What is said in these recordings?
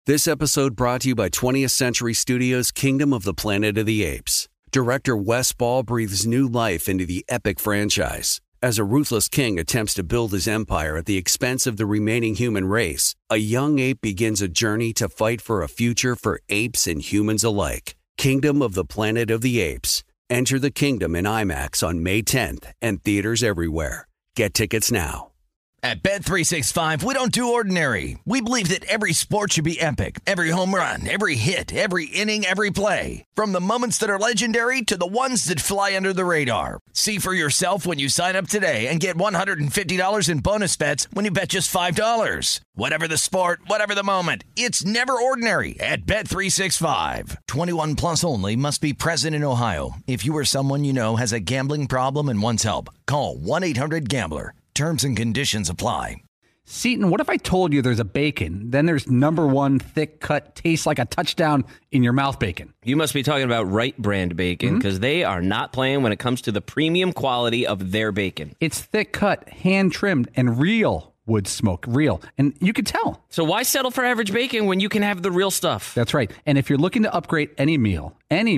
This episode brought to you by 20th Century Studios' Kingdom of the Planet of the Apes. Director Wes Ball breathes new life into the epic franchise. As a ruthless king attempts to build his empire at the expense of the remaining human race, a young ape begins a journey to fight for a future for apes and humans alike. Kingdom of the Planet of the Apes. Enter the kingdom in IMAX on May 10th and theaters everywhere. Get tickets now. At Bet365, we don't do ordinary. We believe that every sport should be epic. Every home run, every hit, every inning, every play. From the moments that are legendary to the ones that fly under the radar. See for yourself when you sign up today and get $150 in bonus bets when you bet just $5. Whatever the sport, whatever the moment, it's never ordinary at Bet365. 21 plus only. Must be present in Ohio. If you or someone you know has a gambling problem and wants help, call 1-800-GAMBLER. Terms and conditions apply. Seton, what if I told you there's a bacon, then there's number one thick cut, tastes like a touchdown in your mouth bacon? You must be talking about Wright brand bacon, because they are not playing when it comes to the premium quality of their bacon. It's thick cut, hand trimmed, and real wood smoke. Real. And you can tell. So why settle for average bacon when you can have the real stuff? That's right. And if you're looking to upgrade any meal,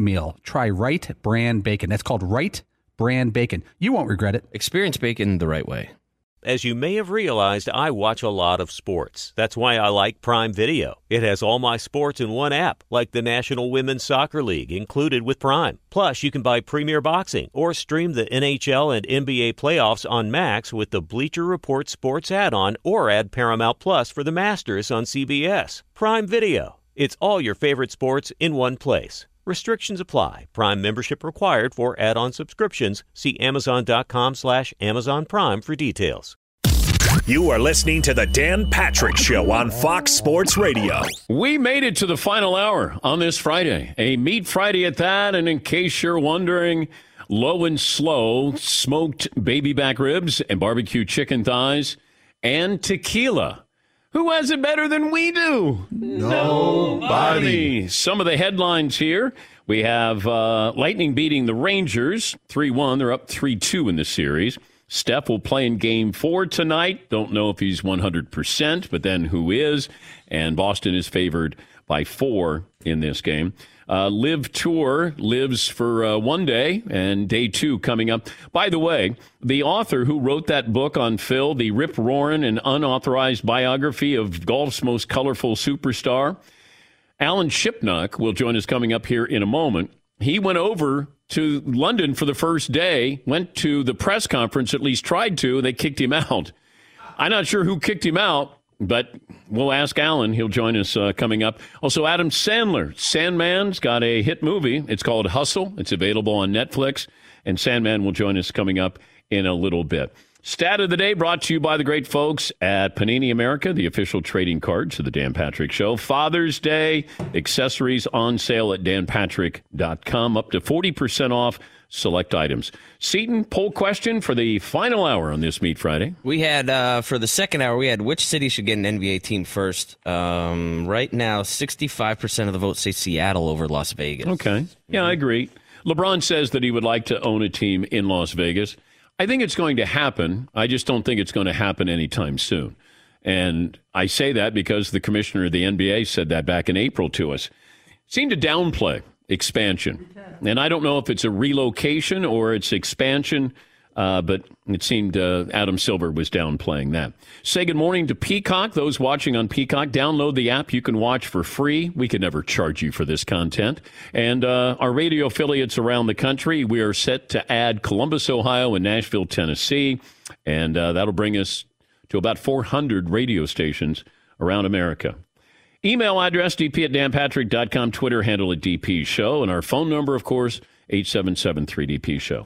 try Wright brand bacon. That's called Wright brand bacon. You won't regret it. Experience bacon the right way. As you may have realized, I watch a lot of sports. That's why I like Prime Video. It has all my sports in one app, like the National Women's Soccer League, included with Prime. Plus, you can buy Premier Boxing or stream the NHL and NBA playoffs on Max with the Bleacher Report Sports add-on, or add Paramount Plus for the Masters on CBS. Prime Video. It's all your favorite sports in one place. Restrictions apply. Prime membership required for add-on subscriptions. See Amazon.com/Amazon Prime for details. You are listening to the Dan Patrick Show on Fox Sports Radio. We made it to the final hour on this Friday. A Meat Friday at that, and in case you're wondering, low and slow, smoked baby back ribs and barbecue chicken thighs and tequila. Who has it better than we do? Nobody. Some of the headlines here. We have Lightning beating the Rangers 3-1. They're up 3-2 in the series. Steph will play in Game 4 tonight. Don't know if he's 100%, but then who is? And Boston is favored by 4 in this game. Live Tour lives for one day, and day 2 coming up. By the way, the author who wrote that book on Phil, the rip-roaring and unauthorized biography of golf's most colorful superstar, Alan Shipnuck, will join us coming up here in a moment. He went over to London for the first day, went to the press conference, at least tried to, and they kicked him out. I'm not sure who kicked him out, but we'll ask Alan. He'll join us coming up. Also, Adam Sandler. Sandman's got a hit movie. It's called Hustle. It's available on Netflix. And Sandman will join us coming up in a little bit. Stat of the day brought to you by the great folks at Panini America, the official trading cards of the Dan Patrick Show. Father's Day accessories on sale at danpatrick.com. Up to 40% off select items. Seton, poll question for the final hour on this Meat Friday. We had, for the second hour, we had which city should get an NBA team first. Right now, 65% of the votes say Seattle over Las Vegas. Okay. Yeah, I agree. LeBron says that he would like to own a team in Las Vegas. I think it's going to happen. I just don't think it's going to happen anytime soon. And I say that because the commissioner of the NBA said that back in April to us. Seemed to downplay expansion. And I don't know if it's a relocation or it's expansion, but it seemed Adam Silver was downplaying that. Say good morning to Peacock. Those watching on Peacock, download the app. You can watch for free. We could never charge you for this content. And our radio affiliates around the country, we are set to add Columbus, Ohio, and Nashville, Tennessee. And that'll bring us to about 400 radio stations around America. Email address, dp@danpatrick.com, Twitter handle at DP Show, and our phone number, of course, 877-3DP-SHOW.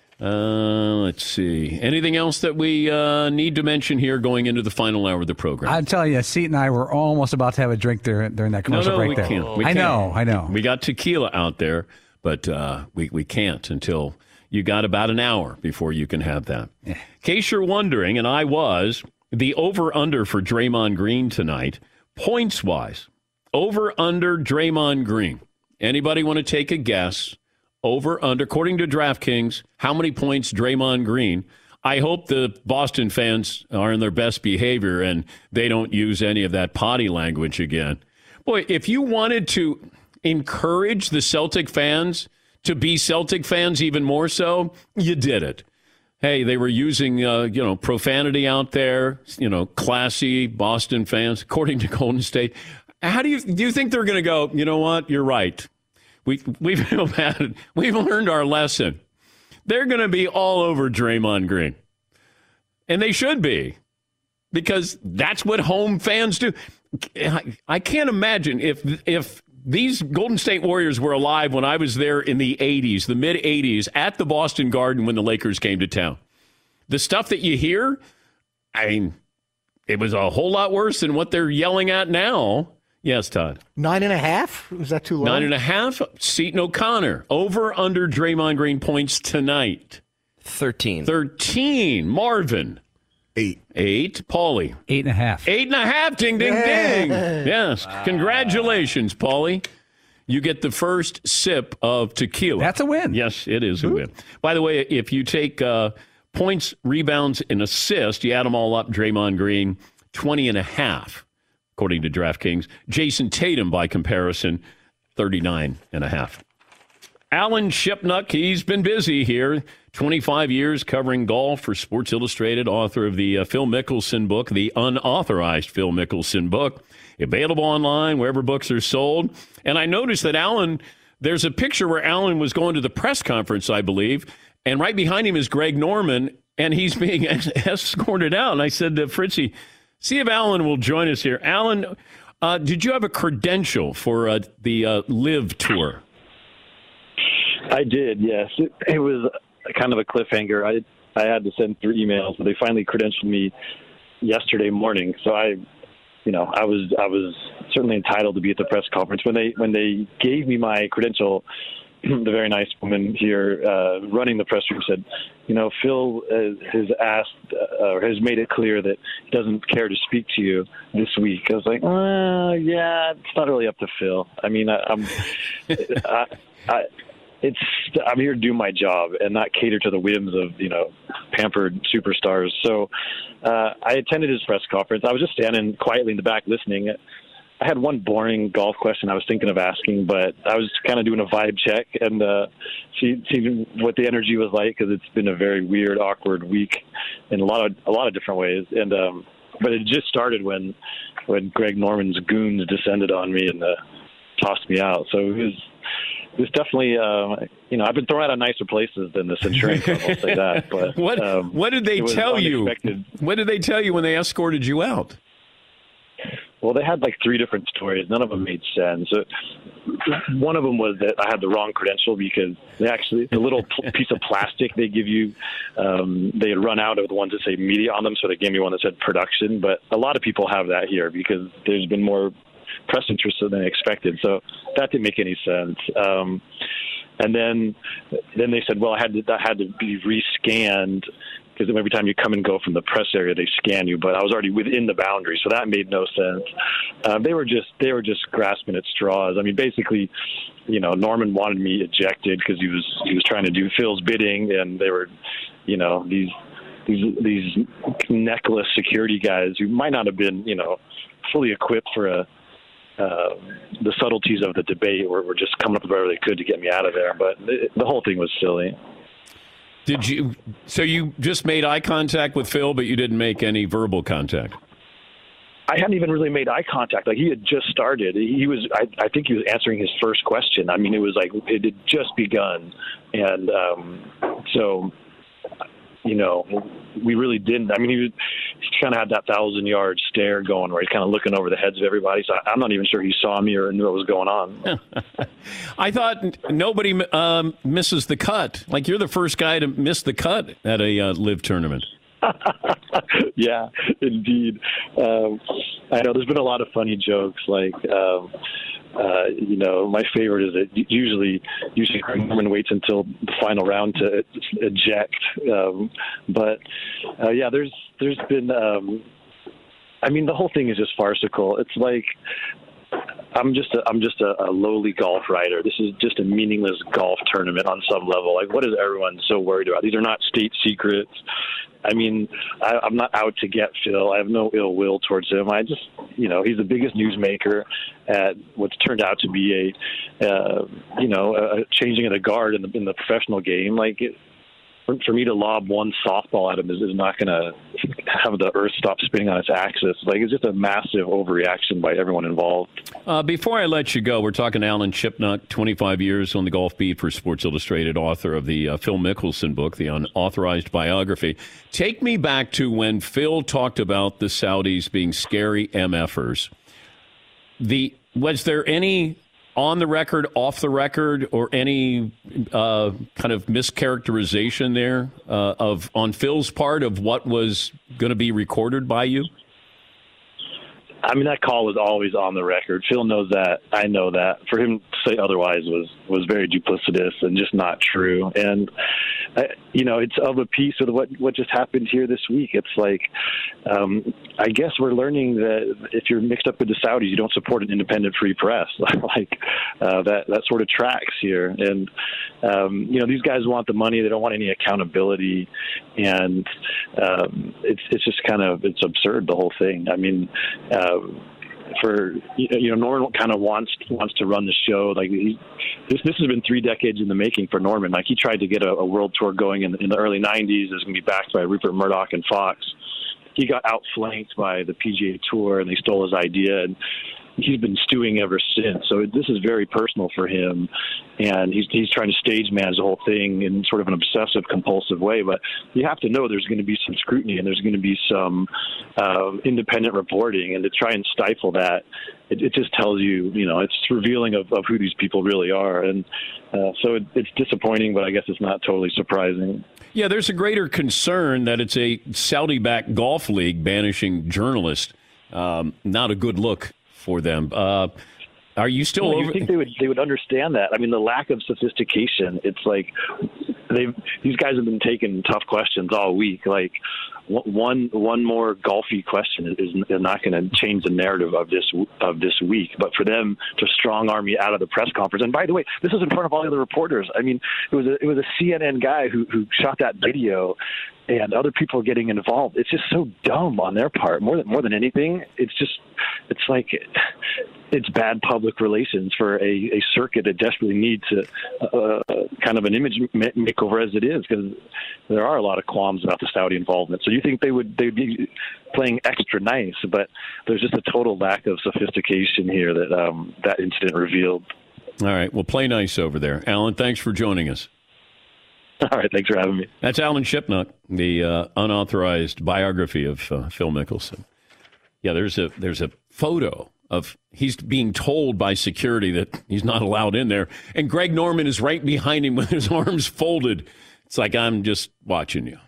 Let's see. Anything else that we need to mention here going into the final hour of the program? I'm telling you, Seton and I were almost about to have a drink there during that commercial break there. We can't. I know. We got tequila out there, but we can't until you got about an hour before you can have that. Yeah. In case you're wondering, and I was, the over-under for Draymond Green tonight, points-wise, over-under Draymond Green. Anybody want to take a guess? Over-under, according to DraftKings, how many points Draymond Green? I hope the Boston fans are in their best behavior and they don't use any of that potty language again. Boy, if you wanted to encourage the Celtic fans to be Celtic fans even more so, you did it. Hey, they were using, profanity out there, classy Boston fans, according to Golden State. How do you think they're going to go, you know what, you're right. We've learned our lesson. They're going to be all over Draymond Green. And they should be, because that's what home fans do. I can't imagine if these Golden State Warriors were alive when I was there in the 80s, the mid-80s, at the Boston Garden when the Lakers came to town. The stuff that you hear, it was a whole lot worse than what they're yelling at now. Yes, Todd. 9.5? Was that too low? 9.5. Seton O'Connor. Over under Draymond Green points tonight. 13. Marvin. 8. Paulie. 8.5. 8.5. Ding, ding, ding. Yes. Wow. Congratulations, Paulie. You get the first sip of tequila. That's a win. Yes, it is a win. By the way, if you take points, rebounds, and assists, you add them all up, Draymond Green, 20.5, according to DraftKings. Jason Tatum, by comparison, 39.5. Alan Shipnuck, he's been busy here. 25 years covering golf for Sports Illustrated, author of the Phil Mickelson book, the unauthorized Phil Mickelson book, available online wherever books are sold. And I noticed that Alan, there's a picture where Alan was going to the press conference, I believe, and right behind him is Greg Norman, and he's being escorted out. And I said to Fritzy, see if Alan will join us here. Alan, did you have a credential for the Live Tour? I did, yes. It was kind of a cliffhanger. I had to send 3 emails, but they finally credentialed me yesterday morning. So I was certainly entitled to be at the press conference. When they gave me my credential, the very nice woman here running the press room said, Phil has asked or has made it clear that he doesn't care to speak to you this week. I was like, yeah, it's not really up to Phil. I mean, I'm here to do my job and not cater to the whims of, pampered superstars. So I attended his press conference. I was just standing quietly in the back listening. I had one boring golf question I was thinking of asking, but I was kind of doing a vibe check and see what the energy was like, because it's been a very weird, awkward week in a lot of different ways. And but it just started when Greg Norman's goons descended on me and tossed me out. So it was definitely, I've been thrown out of nicer places than the Centurion Club, I'll say that. But what did they tell you? What did they tell you when they escorted you out? Well, they had like 3 different stories. None of them made sense. One of them was that I had the wrong credential, because the little piece of plastic they give you, they had run out of the ones that say media on them, so they gave me one that said production. But a lot of people have that here because there's been more press interest than they expected. So that didn't make any sense. And then they said, well, I had to be rescanned, because every time you come and go from the press area, they scan you. But I was already within the boundary, so that made no sense. They were just grasping at straws. I mean, basically, Norman wanted me ejected because he was trying to do Phil's bidding, and they were, these necklace security guys who might not have been, fully equipped for the subtleties of the debate were just coming up with whatever they could to get me out of there. But the whole thing was silly. So you just made eye contact with Phil, but you didn't make any verbal contact? I hadn't even really made eye contact. Like, he had just started. I think he was answering his first question. I mean, it was like it had just begun. And so, we really didn't. I mean, he kind of had that 1,000-yard stare going where he's kind of looking over the heads of everybody. So I'm not even sure he saw me or knew what was going on. I thought nobody misses the cut. Like, you're the first guy to miss the cut at a live tournament. Yeah, indeed. I know there's been a lot of funny jokes. Like, my favorite is that usually Norman waits until the final round to eject. There's been. The whole thing is just farcical. It's like I'm just a lowly golf writer. This is just a meaningless golf tournament on some level. Like, what is everyone so worried about? These are not state secrets. I mean, I'm not out to get Phil. I have no ill will towards him. I just, he's the biggest newsmaker at what's turned out to be a changing of the guard in the professional game. Like, for me to lob one softball at him is not going to have the earth stop spinning on its axis. Like, it's just a massive overreaction by everyone involved. Before I let you go, we're talking to Alan Shipnuck, 25 years on the golf beat for Sports Illustrated, author of the Phil Mickelson book, The Unauthorized Biography. Take me back to when Phil talked about the Saudis being scary MFers. Was there any on the record, off the record, or any kind of mischaracterization there on Phil's part of what was going to be recorded by you? I mean, that call was always on the record. Phil knows that. I know that. For him to say otherwise was very duplicitous and just not true. And, it's of a piece with what just happened here this week. It's like, I guess we're learning that if you're mixed up with the Saudis, you don't support an independent free press. That sort of tracks here. And, these guys want the money. They don't want any accountability. And it's just it's absurd, the whole thing. I mean, Norman kind of wants to run the show. Like, this has been 3 decades in the making for Norman. Like, he tried to get a world tour going in the early 90s. It was going to be backed by Rupert Murdoch and Fox. He got outflanked by the PGA Tour, and they stole his idea. And he's been stewing ever since. So this is very personal for him, and he's trying to stage manage the whole thing in sort of an obsessive, compulsive way. But you have to know there's going to be some scrutiny and there's going to be some independent reporting, and to try and stifle that, it just tells you, it's revealing of who these people really are. And so it's disappointing, but I guess it's not totally surprising. Yeah, there's a greater concern that it's a Saudi-backed golf league banishing journalists. Not a good look for them. Are you still over? You think they would understand that? I mean, the lack of sophistication. It's like these guys have been taking tough questions all week. Like, one more golfy question is not going to change the narrative of this week. But for them to strong arm me out of the press conference, and by the way, this is in front of all the other reporters. I mean, it was a CNN guy who shot that video, and other people getting involved. It's just so dumb on their part. More than anything, it's like it's bad public relations for a circuit that desperately needs kind of an image makeover as it is, because there are a lot of qualms about the Saudi involvement. So you think they'd be playing extra nice, but there's just a total lack of sophistication here that incident revealed. All right, well, play nice over there. Alan, thanks for joining us. All right, thanks for having me. That's Alan Shipnuck, the unauthorized biography of Phil Mickelson. Yeah, there's a photo of he's being told by security that he's not allowed in there, and Greg Norman is right behind him with his arms folded. It's like, I'm just watching you.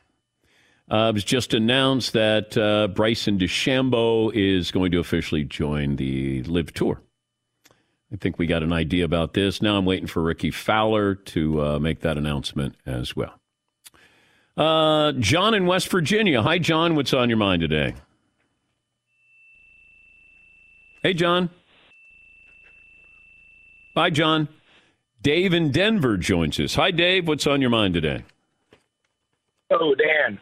It was just announced that Bryson DeChambeau is going to officially join the LIV Tour. I think we got an idea about this. Now I'm waiting for Ricky Fowler to make that announcement as well. John in West Virginia. Hi, John. What's on your mind today? Hey, John. Hi, John. Dave in Denver joins us. Hi, Dave. What's on your mind today? Oh, Dan.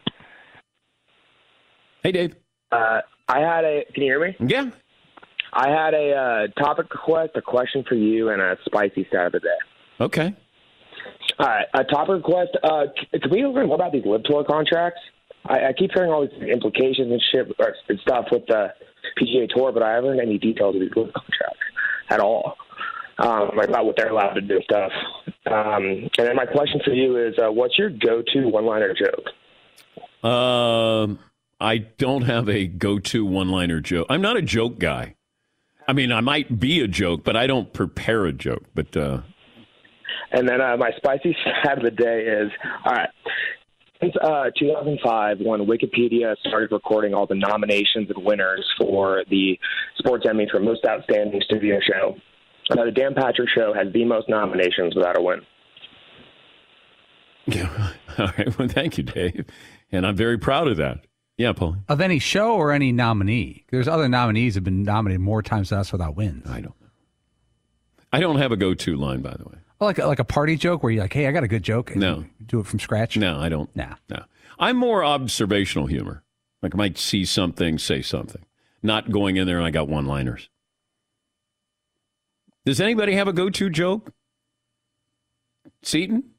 Hey, Dave. Can you hear me? Yeah. I had a topic request, a question for you, and a spicy stat of the day. Okay. All right. A topic request. Can we learn more about these LIV Tour contracts? I keep hearing all these implications and shit and stuff with the PGA Tour, but I haven't heard any details of these LIV contracts at all. About what they're allowed to do and stuff. And then my question for you is, what's your go-to one-liner joke? I don't have a go-to one-liner joke. I'm not a joke guy. I mean, I might be a joke, but I don't prepare a joke. But and then my spicy stat of the day is, all right, since 2005, when Wikipedia started recording all the nominations and winners for the Sports Emmy for Most Outstanding Studio Show, the Dan Patrick Show has the most nominations without a win. Yeah. All right. Well, thank you, Dave. And I'm very proud of that. Yeah, Paul. Of any show or any nominee? There's other nominees have been nominated more times than us without wins. I don't know. I don't have a go-to line, by the way. Well, like a party joke where you're like, hey, I got a good joke. And No. you do it from scratch? No, I don't. Nah. No. I'm more observational humor. Like I might see something, say something. Not going in there and I got one-liners. Does anybody have a go-to joke? Seton?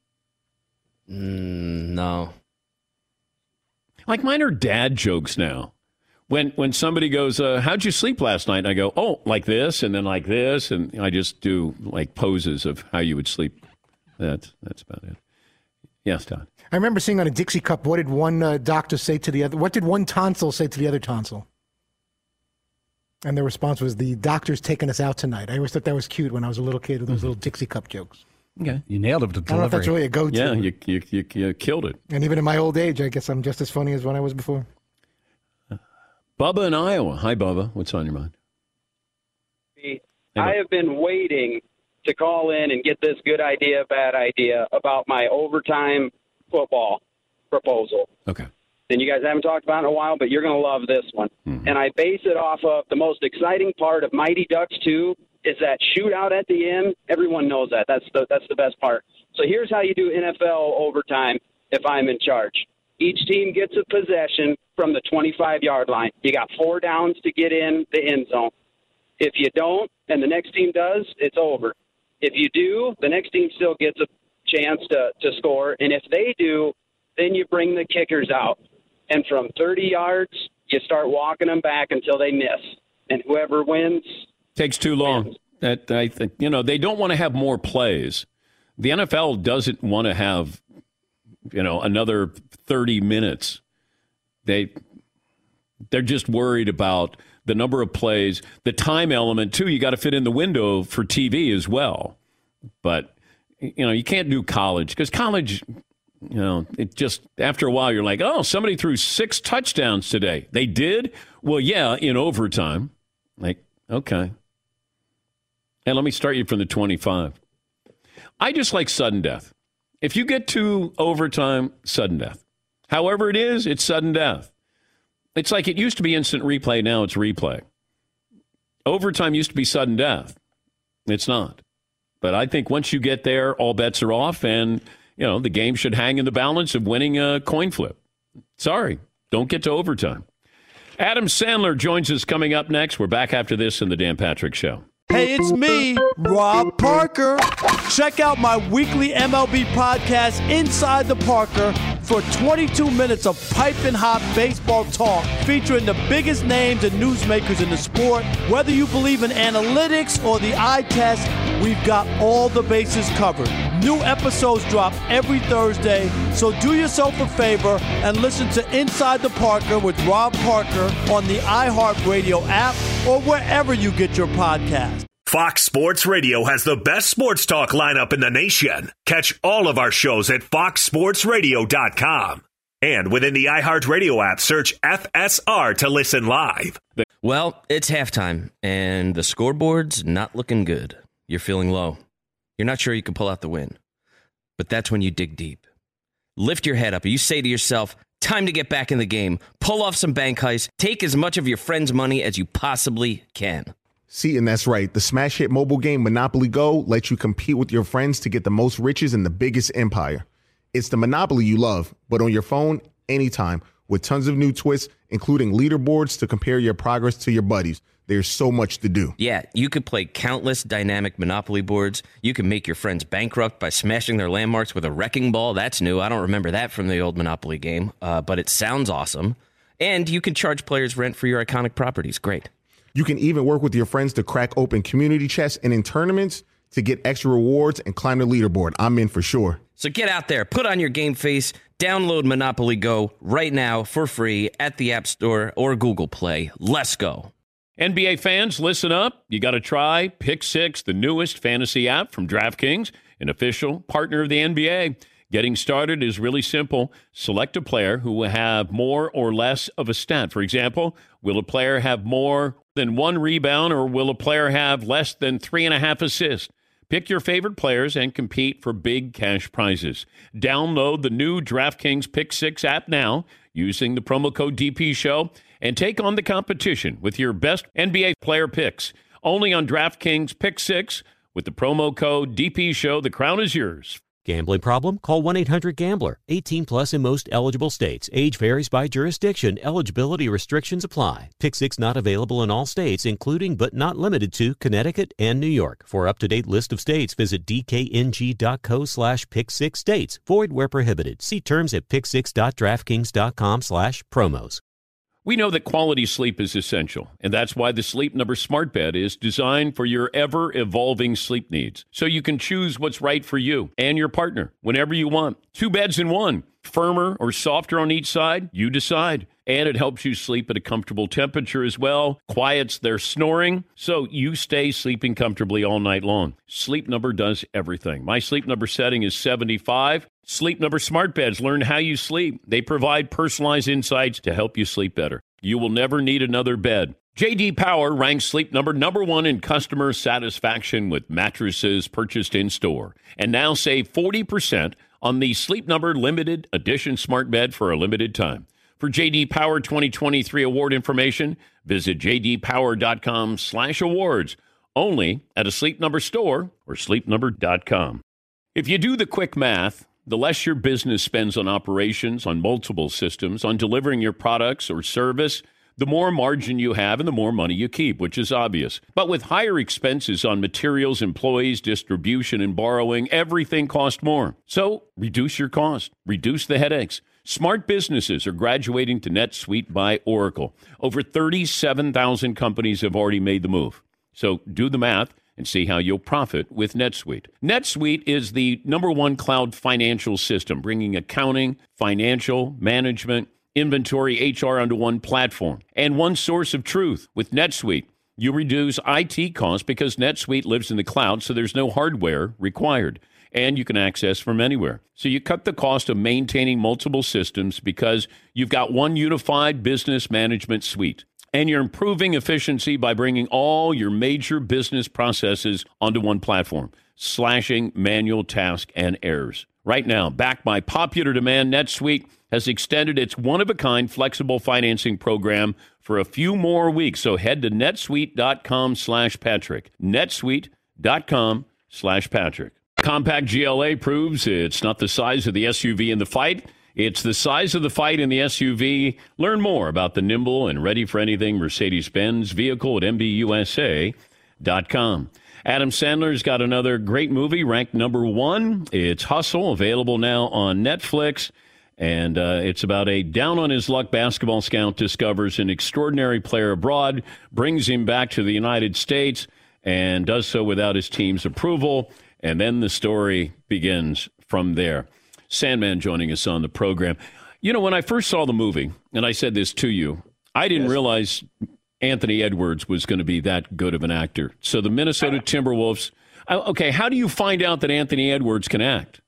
No. Like mine are dad jokes now. When somebody goes, how'd you sleep last night? And I go, oh, like this, and then like this, and I just do like poses of how you would sleep. That's about it. Yes, Todd. I remember seeing on a Dixie cup, what did one doctor say to the other? What did one tonsil say to the other tonsil? And the response was, the doctor's taking us out tonight. I always thought that was cute when I was a little kid with those little Dixie cup jokes. Okay. You nailed it with the I don't know if that's really a go-to. Yeah, you killed it. And even in my old age, I guess I'm just as funny as when I was before. Bubba in Iowa. Hi, Bubba. What's on your mind? I have been waiting to call in and get this good idea, bad idea about my overtime football proposal. Okay. And you guys haven't talked about it in a while, but you're going to love this one. Mm-hmm. And I base it off of the most exciting part of Mighty Ducks 2 is that shootout at the end. Everyone knows that. That's the best part. So here's how you do NFL overtime if I'm in charge. Each team gets a possession from the 25-yard line. You got 4 downs to get in the end zone. If you don't, and the next team does, it's over. If you do, the next team still gets a chance to score. And if they do, then you bring the kickers out. And from 30 yards, you start walking them back until they miss. And whoever wins takes too long. Wins. I think they don't want to have more plays. The NFL doesn't want to have another 30 minutes. They're just worried about the number of plays, the time element too. You got to fit in the window for TV as well. But you can't do college because college, it just after a while you're like, oh, somebody threw 6 touchdowns today. They did? Well, yeah, in overtime. Like, okay. And let me start you from the 25. I just like sudden death. If you get to overtime, sudden death. However it is, it's sudden death. It's like it used to be instant replay, now it's replay. Overtime used to be sudden death. It's not. But I think once you get there, all bets are off, and the game should hang in the balance of winning a coin flip. Sorry, don't get to overtime. Adam Sandler joins us coming up next. We're back after this in the Dan Patrick Show. Hey, it's me, Rob Parker. Check out my weekly MLB podcast, Inside the Parker, for 22 minutes of piping hot baseball talk featuring the biggest names and newsmakers in the sport. Whether you believe in analytics or the eye test, we've got all the bases covered. New episodes drop every Thursday, so do yourself a favor and listen to Inside the Parker with Rob Parker on the iHeartRadio app or wherever you get your podcasts. Fox Sports Radio has the best sports talk lineup in the nation. Catch all of our shows at foxsportsradio.com. And within the iHeartRadio app, search FSR to listen live. Well, it's halftime, and the scoreboard's not looking good. You're feeling low. You're not sure you can pull out the win. But that's when you dig deep. Lift your head up, and you say to yourself, time to get back in the game. Pull off some bank heists. Take as much of your friend's money as you possibly can. See, and that's right. The smash hit mobile game Monopoly Go lets you compete with your friends to get the most riches in the biggest empire. It's the Monopoly you love, but on your phone, anytime, with tons of new twists, including leaderboards to compare your progress to your buddies. There's so much to do. Yeah, you could play countless dynamic Monopoly boards. You can make your friends bankrupt by smashing their landmarks with a wrecking ball. That's new. I don't remember that from the old Monopoly game, but it sounds awesome. And you can charge players rent for your iconic properties. Great. You can even work with your friends to crack open community chests and in tournaments to get extra rewards and climb the leaderboard. I'm in for sure. So get out there, put on your game face, download Monopoly Go right now for free at the App Store or Google Play. Let's go. NBA fans, listen up. You got to try Pick Six, the newest fantasy app from DraftKings, an official partner of the NBA. Getting started is really simple. Select a player who will have more or less of a stat. For example, will a player have more than 1 rebound or will a player have less than 3.5 assists? Pick your favorite players and compete for big cash prizes. Download the new DraftKings Pick Six app now using the promo code DPShow and take on the competition with your best NBA player picks. Only on DraftKings Pick Six. With the promo code DPSHOW, the crown is yours. Gambling problem? Call 1-800-GAMBLER. 18 plus in most eligible states. Age varies by jurisdiction. Eligibility restrictions apply. Pick 6 not available in all states, including but not limited to Connecticut and New York. For up-to-date list of states, visit dkng.co/pick6states. Void where prohibited. See terms at pick6.draftkings.com/promos. We know that quality sleep is essential, and that's why the Sleep Number Smart Bed is designed for your ever-evolving sleep needs, so you can choose what's right for you and your partner whenever you want. 2 beds in one, firmer or softer on each side, you decide. And it helps you sleep at a comfortable temperature as well, quiets their snoring, so you stay sleeping comfortably all night long. Sleep Number does everything. My Sleep Number setting is 75. Sleep Number Smart Beds learn how you sleep. They provide personalized insights to help you sleep better. You will never need another bed. J.D. Power ranks Sleep Number #1 in customer satisfaction with mattresses purchased in-store. And now save 40% on the Sleep Number Limited Edition Smart Bed for a limited time. For J.D. Power 2023 award information, visit jdpower.com/awards. Only at a Sleep Number store or sleepnumber.com. If you do the quick math, the less your business spends on operations, on multiple systems, on delivering your products or service, the more margin you have and the more money you keep, which is obvious. But with higher expenses on materials, employees, distribution, and borrowing, everything costs more. So reduce your cost, reduce the headaches. Smart businesses are graduating to NetSuite by Oracle. Over 37,000 companies have already made the move. So do the math and see how you'll profit with NetSuite. NetSuite is the #1 cloud financial system, bringing accounting, financial, management, inventory, HR onto one platform and one source of truth. With NetSuite, you reduce IT costs because NetSuite lives in the cloud, so there's no hardware required. And you can access from anywhere. So you cut the cost of maintaining multiple systems because you've got one unified business management suite. And you're improving efficiency by bringing all your major business processes onto one platform, slashing manual tasks and errors. Right now, backed by popular demand, NetSuite has extended its one-of-a-kind flexible financing program for a few more weeks. So head to netsuite.com/Patrick. netsuite.com/Patrick. Compact GLA proves it's not the size of the SUV in the fight. It's the size of the fight in the SUV. Learn more about the nimble and ready-for-anything Mercedes-Benz vehicle at MBUSA.com. Adam Sandler's got another great movie ranked #1. It's Hustle, available now on Netflix. And it's about a down-on-his-luck basketball scout discovers an extraordinary player abroad, brings him back to the United States, and does so without his team's approval. And then the story begins from there. Sandman joining us on the program. You know, when I first saw the movie, and I said this to you, I didn't realize Anthony Edwards was going to be that good of an actor. So the Minnesota Timberwolves, okay, how do you find out that Anthony Edwards can act?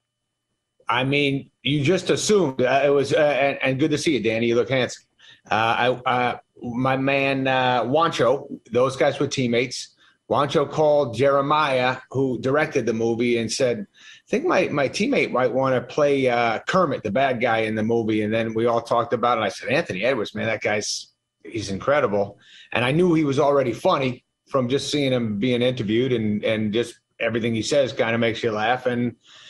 I mean, you just assumed it was, and good to see you, Danny. You look handsome. My man, Juancho, those guys were teammates. Juancho called Jeremiah, who directed the movie, and said, I think my teammate might want to play Kermit, the bad guy in the movie. And then we all talked about it. And I said, Anthony Edwards, man, that he's incredible. And I knew he was already funny from just seeing him being interviewed, and just everything he says kind of makes you laugh. And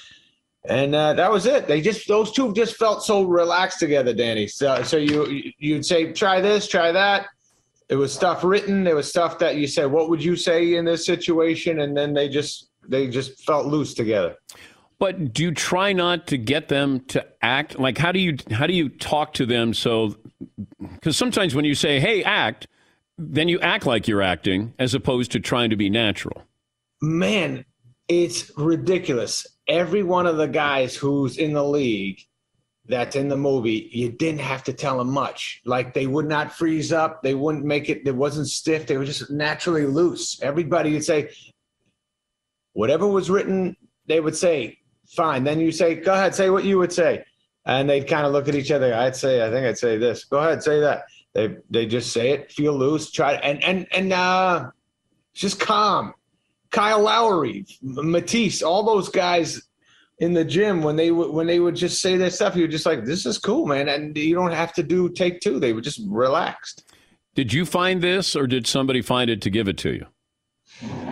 that was it. Those two just felt so relaxed together, Danny. So you'd say, try this, try that. It was stuff written. There was stuff that you said, what would you say in this situation? And then they just felt loose together. But do you try not to get them to act? Like, how do you talk to them? So, because sometimes when you say, hey, act, then you act like you're acting as opposed to trying to be natural. Man, it's ridiculous. Every one of the guys who's in the league that's in the movie, you didn't have to tell them much. Like, they would not freeze up. They wouldn't make it. It wasn't stiff. They were just naturally loose. Everybody would say, whatever was written, they would say, fine. Then you say, go ahead, say what you would say. And they'd kind of look at each other. I think I'd say this. Go ahead, say that. They just say it, feel loose, try and just calm. Kyle Lowry, Matisse, all those guys in the gym, when they would just say their stuff, you're just like, this is cool, man. And you don't have to do take two. They were just relaxed. Did you find this, or did somebody find it to give it to you?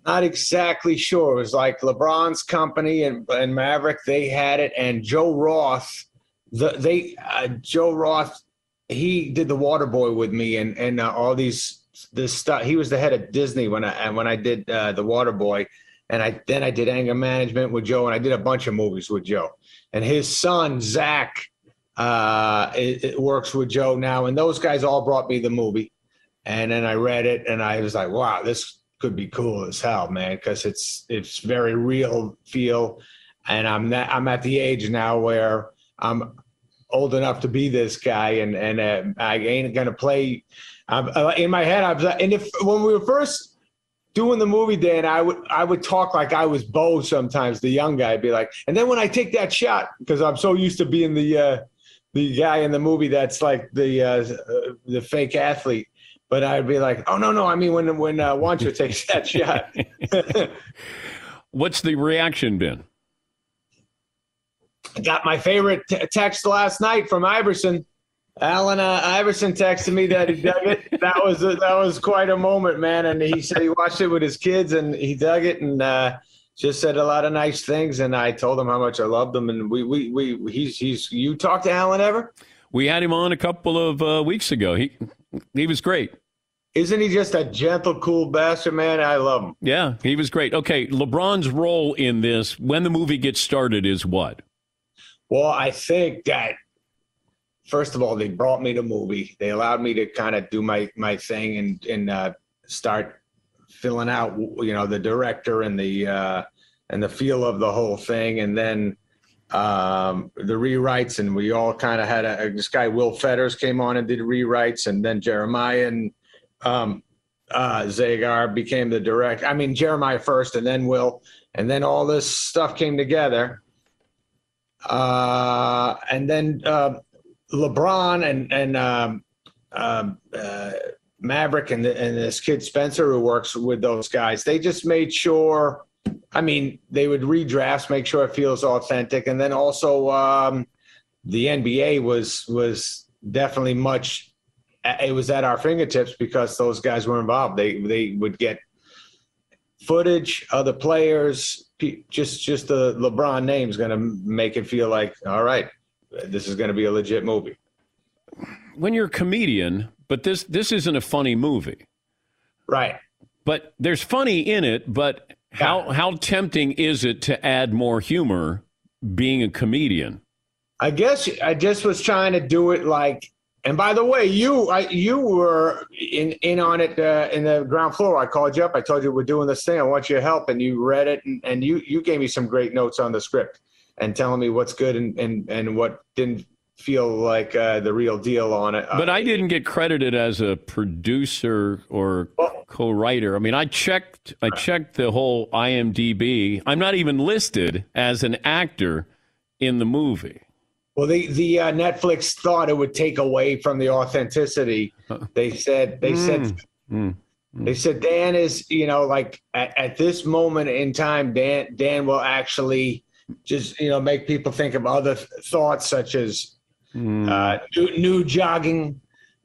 not exactly sure. It was like LeBron's company and Maverick. They had it, and Joe Roth. Joe Roth. He did The Waterboy with me, and all this stuff. He was the head of Disney when I did The Waterboy, and I did Anger Management with Joe, and I did a bunch of movies with Joe. And his son Zach it works with Joe now, and those guys all brought me the movie, and then I read it, and I was like, wow, this could be cool as hell, man, because it's very real feel, and I'm at the age now where I'm old enough to be this guy, and I ain't gonna play. In my head, when we were first doing the movie, Dan, I would talk like I was Bo sometimes, the young guy. I'd be like, and then when I take that shot, because I'm so used to being the guy in the movie that's like the fake athlete, but I'd be like, oh no, I mean when Juancho takes that shot. What's the reaction been? I got my favorite text last night from Iverson. Allen Iverson texted me that he dug it. That was quite a moment, man. And he said he watched it with his kids and he dug it and just said a lot of nice things. And I told him how much I loved him. And you talked to Allen ever? We had him on a couple of weeks ago. He was great. Isn't he just a gentle, cool bastard, man? I love him. Yeah, he was great. Okay, LeBron's role in this, when the movie gets started, is what? Well, I think that, first of all, they brought me the movie. They allowed me to kind of do my thing and start filling out, the director and the feel of the whole thing. And then the rewrites, and we all kind of had this guy, Will Fetters, came on and did rewrites. And then Jeremiah and Zagar became the director. I mean, Jeremiah first and then Will. And then all this stuff came together. And then LeBron and Maverick and this kid Spencer, who works with those guys, they just made sure. I mean, they would read drafts, make sure it feels authentic, and then also the NBA was definitely much. It was at our fingertips because those guys were involved. They would get footage, other players. Just the LeBron name is going to make it feel like, all right, this is going to be a legit movie. When you're a comedian, but this isn't a funny movie. Right. But there's funny in it, but how tempting is it to add more humor being a comedian? I guess I just was trying to do it like, and by the way, you were in on it in the ground floor. I called you up. I told you we're doing this thing. I want your help. And you read it, and you gave me some great notes on the script and telling me what's good and what didn't feel like the real deal on it. But I didn't get credited as a producer or co-writer. I mean, I checked the whole IMDb. I'm not even listed as an actor in the movie. Well, the Netflix thought it would take away from the authenticity. They said Dan is, like at this moment in time, Dan will actually just, make people think of other thoughts such as new jogging,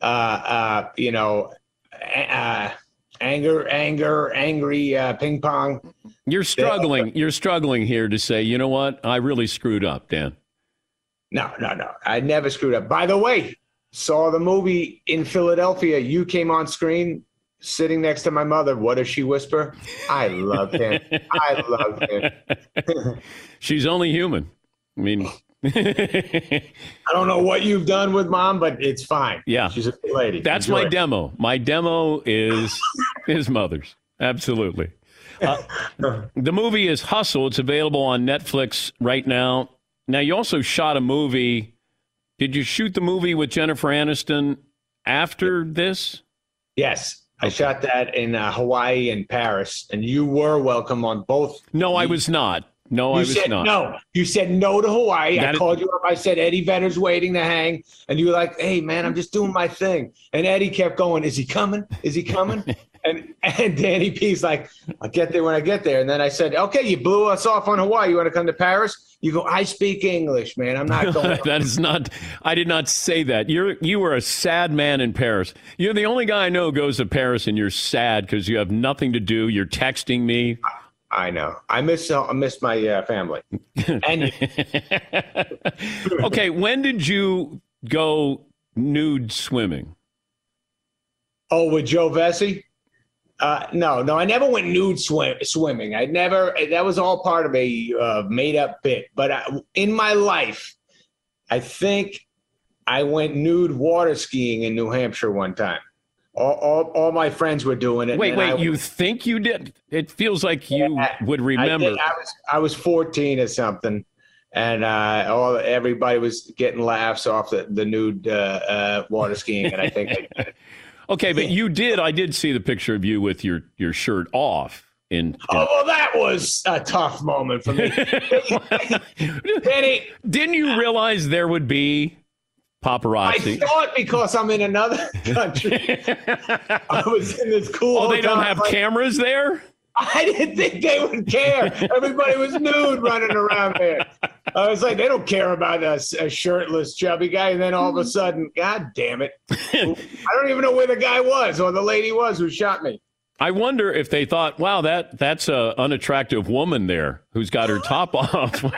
angry ping pong. You're struggling here to say, you know what? I really screwed up, Dan. No. I never screwed up. By the way, saw the movie in Philadelphia. You came on screen sitting next to my mother. What does she whisper? I love him. I love him. She's only human. I mean, I don't know what you've done with Mom, but it's fine. Yeah. She's a good lady. That's Enjoy my it. demo. My demo is his mother's. Absolutely. The movie is Hustle. It's available on Netflix right now. Now, you also shot a movie. Did you shoot the movie with Jennifer Aniston after this? Yes. I shot that in Hawaii and Paris, and you were welcome on both. No, I was not. No, I was not. No, you said no to Hawaii. I called you up. I said, Eddie Vedder's waiting to hang. And you were like, hey, man, I'm just doing my thing. And Eddie kept going, is he coming? Is he coming? and Danny P's like, I'll get there when I get there. And then I said, okay, you blew us off on Hawaii. You want to come to Paris? You go, I speak English, man. I'm not going. That is not. I did not say that. You were a sad man in Paris. You're the only guy I know who goes to Paris, and you're sad because you have nothing to do. You're texting me. I know. I miss my family. And okay, when did you go nude swimming? Oh, with Joe Vesey? No, I never went nude swimming. That was all part of a made up bit. But in my life, I think I went nude water skiing in New Hampshire one time. All my friends were doing it. Wait, you think you did? It feels like you would remember. I was 14 or something. And everybody was getting laughs off the nude water skiing. And I think I did it. Okay, but you did. I did see the picture of you with your shirt off. Oh, well, that was a tough moment for me. Danny, didn't you realize there would be paparazzi? I thought because I'm in another country. I was in this cool. Oh, they don't have cameras there? I didn't think they would care. Everybody was nude running around there. I was like, they don't care about a shirtless, chubby guy. And then all of a sudden, God damn it. I don't even know where the guy was or the lady was who shot me. I wonder if they thought, wow, that's an unattractive woman there who's got her top off. Why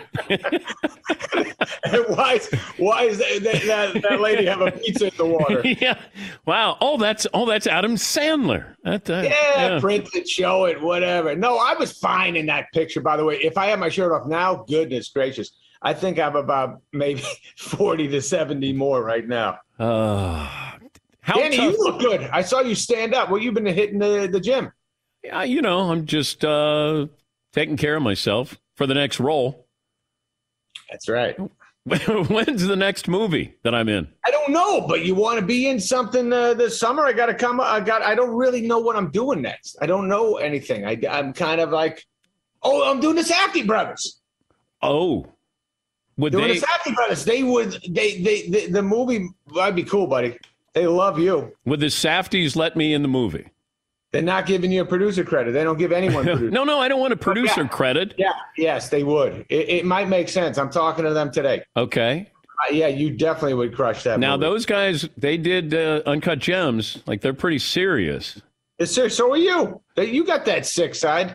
is that lady have a pizza in the water? Yeah. Wow. Oh, that's Adam Sandler. Print it, show it, whatever. No, I was fine in that picture, by the way. If I had my shirt off now, goodness gracious. I think I'm about maybe 40 to 70 more right now. Danny, you look good. I saw you stand up. Well, you've been hitting the gym. Yeah, I'm just taking care of myself for the next role. That's right. When's the next movie that I'm in? I don't know, but you want to be in something this summer? I got to come. I don't really know what I'm doing next. I don't know anything. I'm kind of like, I'm doing the Safdie Brothers. Oh, the Safdie Brothers. The movie might be cool, buddy. They love you. Would the Safdies let me in the movie? They're not giving you a producer credit. They don't give anyone producer. No, I don't want a producer credit. Yeah, yes, they would. It might make sense. I'm talking to them today. Okay. Yeah, you definitely would crush that Now, movie. Those guys, they did Uncut Gems. Like, they're pretty serious. Yes, sir. So are you. You got that sick side.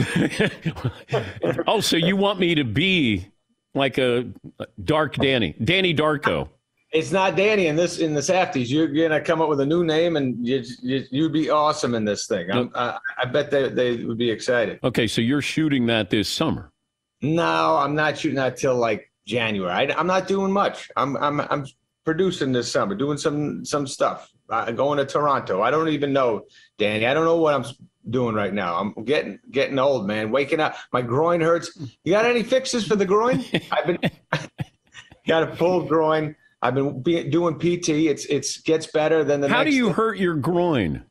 Oh, so you want me to be like a dark Danny Darko. It's not Danny in the Safdies. You're gonna come up with a new name, and you'd be awesome in this thing. I bet they would be excited. Okay, so you're shooting that this summer? No, I'm not shooting that till like January. I'm not doing much. I'm producing this summer, doing some stuff. Going to Toronto. I don't even know, Danny. I don't know what I'm doing right now. I'm getting old, man. Waking up, my groin hurts. You got any fixes for the groin? Got a pulled groin. I've been doing PT. It gets better than the How next do you hurt your groin?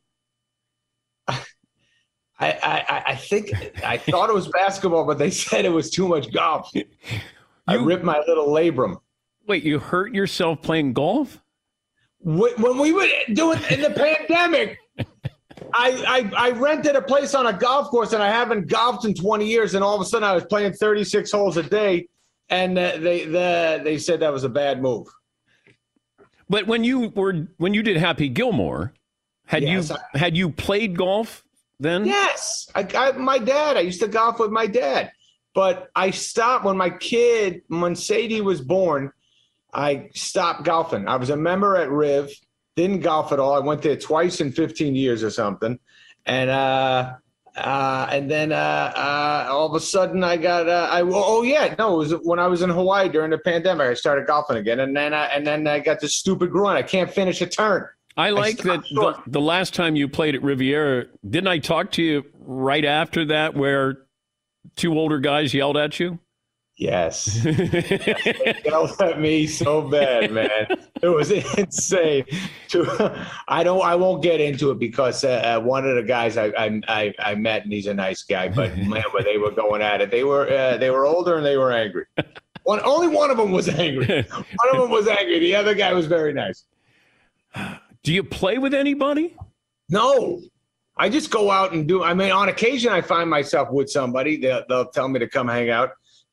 I think I thought it was basketball, but they said it was too much golf. I ripped my little labrum. Wait, you hurt yourself playing golf? When we were doing in the pandemic, I rented a place on a golf course, and I haven't golfed in 20 years. And all of a sudden, I was playing 36 holes a day, and they said that was a bad move. But when you did Happy Gilmore, had you played golf then? Yes, I used to golf with my dad, but I stopped when Sadie was born. I stopped golfing. I was a member at Riv, didn't golf at all. I went there twice in 15 years or something, and then all of a sudden I got it was when I was in Hawaii during the pandemic. I started golfing again, and then I got this stupid groin. I can't finish a turn. I like that the last time you played at Riviera, didn't I talk to you right after that where two older guys yelled at you? Yes. They yelled at me so bad, man. It was insane. I won't get into it because one of the guys I met, and he's a nice guy, but man, when they were going at it, they were older and they were angry. Only one of them was angry. One of them was angry. The other guy was very nice. Do you play with anybody? No. I just go out and on occasion I find myself with somebody. They'll tell me to come hang out.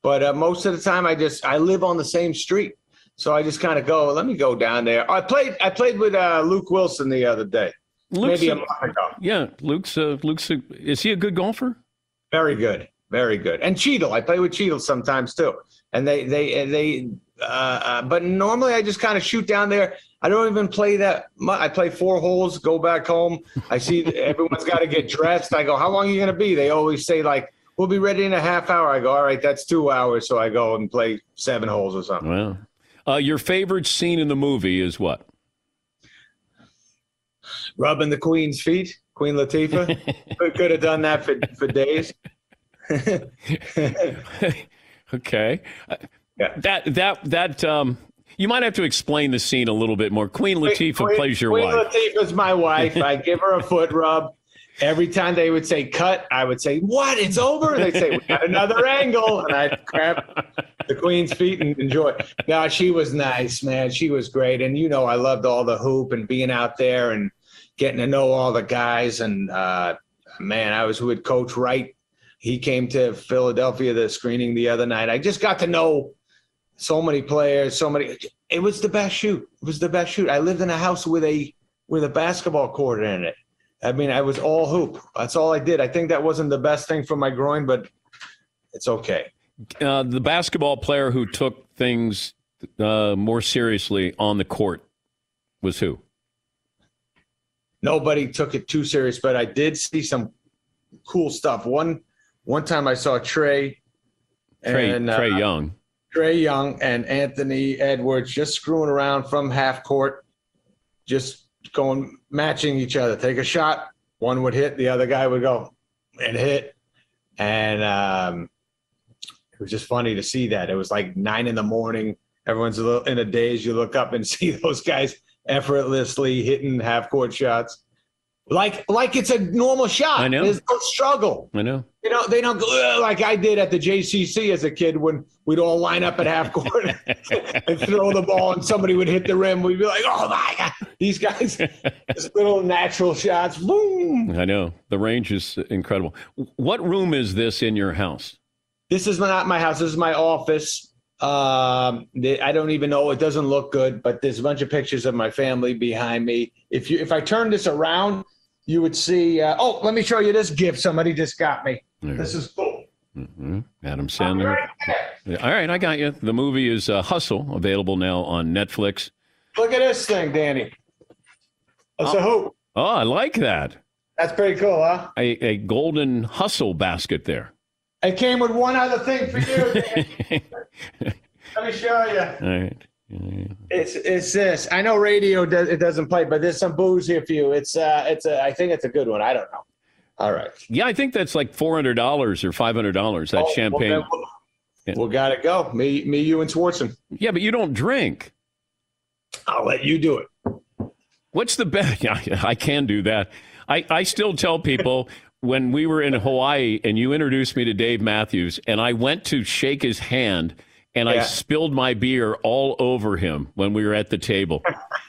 But most of the time, I live on the same street, so I just kind of go. Let me go down there. I played with Luke Wilson the other day. Maybe a month ago. Yeah, Luke's. Is he a good golfer? Very good, very good. And Cheadle, I play with Cheadle sometimes too. And they. But normally I just kind of shoot down there. I don't even play that much. I play 4 holes, go back home. I see everyone's got to get dressed. I go, how long are you going to be? They always say, like, we'll be ready in a half hour. I go, all right, that's 2 hours. So I go and play 7 holes or something. Well, your favorite scene in the movie is what? Rubbing the Queen's feet, Queen Latifah. Could have done that for days. Okay. Yeah. That you might have to explain the scene a little bit more. Queen Latifah plays your wife. Queen Latifah's my wife. I give her a foot rub. Every time they would say cut, I would say, what? It's over? They'd say, we got another angle. And I'd grab the Queen's feet and enjoy. No, she was nice, man. She was great. And, I loved all the hoop and being out there and getting to know all the guys. And, man, I was with Coach Wright. He came to Philadelphia, the screening the other night. I just got to know so many players, it was the best shoot. It was the best shoot. I lived in a house with a basketball court in it. I mean, I was all hoop. That's all I did. I think that wasn't the best thing for my groin, but it's okay. The basketball player who took things more seriously on the court was who? Nobody took it too serious, but I did see some cool stuff. One time I saw Trey Young. Trey Young and Anthony Edwards just screwing around from half court, just matching each other. Take a shot, one would hit, the other guy would go and hit. And it was just funny to see that. It was like 9 a.m. Everyone's a little in a daze. You look up and see those guys effortlessly hitting half court shots. Like it's a normal shot. I know. There's no struggle. I know. They don't go like I did at the JCC as a kid when we'd all line up at half court and throw the ball and somebody would hit the rim. We'd be like, oh, my God, these guys, just little natural shots. Boom. I know. The range is incredible. What room is this in your house? This is not my house. This is my office. I don't even know. It doesn't look good, but there's a bunch of pictures of my family behind me. If I turn this around, you would see, let me show you this gift somebody just got me. This is cool. Mm-hmm. Adam Sandler. All right, I got you. The movie is Hustle, available now on Netflix. Look at this thing, Danny. That's a hoop. Oh, I like that. That's pretty cool, huh? A golden hustle basket there. It came with one other thing for you, Danny. Let me show you. All right. It's this. I know radio it doesn't play, but there's some booze here for you. I think it's a good one. I don't know. All right. Yeah, I think that's like $400 or $500. That champagne. We got to go. Me, you, and Swartzen. Yeah, but you don't drink. I'll let you do it. What's the best? I can do that. I still tell people when we were in Hawaii and you introduced me to Dave Matthews and I went to shake his hand and I spilled my beer all over him when we were at the table.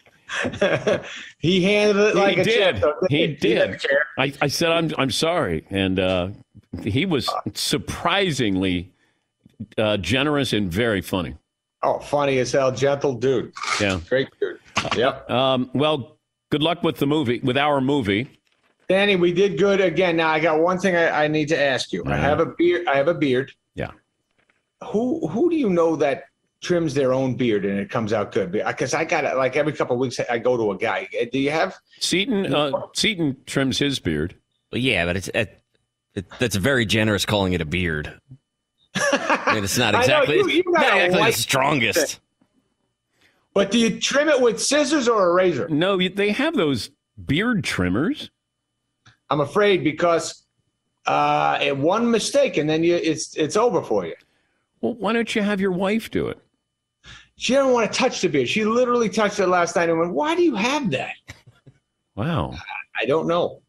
He handled it like a champ. He did. I said, I'm sorry. And he was surprisingly generous and very funny. Oh, funny as hell. Gentle dude. Yeah. Great dude. Yep. Well, good luck with our movie. Danny, we did good again. Now I got one thing I need to ask you. I have a beard. Yeah. Who do you know that trims their own beard and it comes out good? Because I got it like every couple of weeks I go to a guy. Do you have Seton trims his beard? Well, yeah, but that's very generous calling it a beard. I mean, it's not exactly the strongest. But do you trim it with scissors or a razor? No, they have those beard trimmers. I'm afraid because one mistake and then it's over for you. Well, why don't you have your wife do it? She didn't want to touch the beard. She literally touched it last night and went, why do you have that? Wow. I don't know.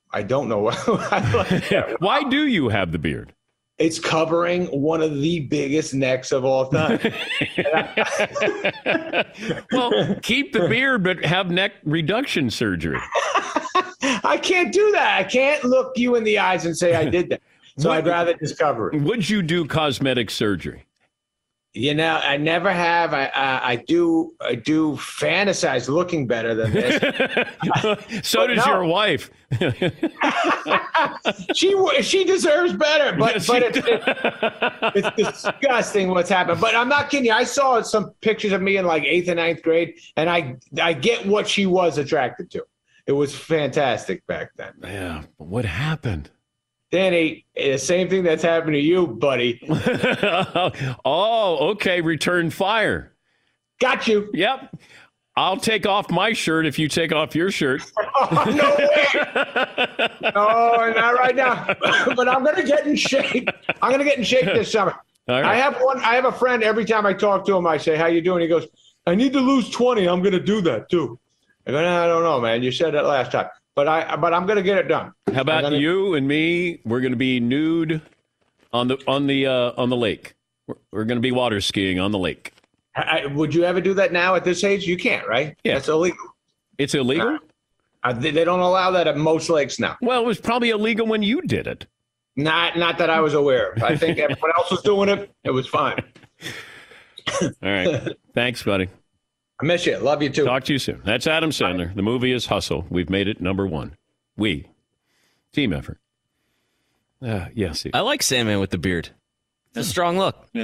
Why do you have the beard? It's covering one of the biggest necks of all time. Well, keep the beard, but have neck reduction surgery. I can't do that. I can't look you in the eyes and say I did that. So I'd rather just cover it. Would you do cosmetic surgery? You know, I never have. I do fantasize looking better than this. So does your wife. She deserves better, but it's disgusting what's happened. But I'm not kidding you. I saw some pictures of me in like 8th and 9th grade, and I get what she was attracted to. It was fantastic back then. Yeah, but what happened? Danny, the same thing that's happened to you, buddy. Oh, okay. Return fire. Got you. Yep. I'll take off my shirt if you take off your shirt. Oh, no way. No, not right now. But I'm going to get in shape. I'm going to get in shape this summer. All right. I have a friend, every time I talk to him, I say, how you doing? He goes, I need to lose 20. I'm going to do that too. I go, no, I don't know, man. You said that last time. But I'm going to get it done. How about you and me? We're going to be nude on the lake. We're going to be water skiing on the lake. Would you ever do that now at this age? You can't, right? Yeah, that's illegal. It's illegal. They don't allow that at most lakes now. Well, it was probably illegal when you did it. Not that I was aware of. I think everyone else was doing it. It was fine. All right. Thanks, buddy. I miss you. Love you too. Talk to you soon. That's Adam Sandler. The movie is Hustle. We've made it number one. Team effort. Yes. I like Sandman with the beard. It's a strong look. Yeah.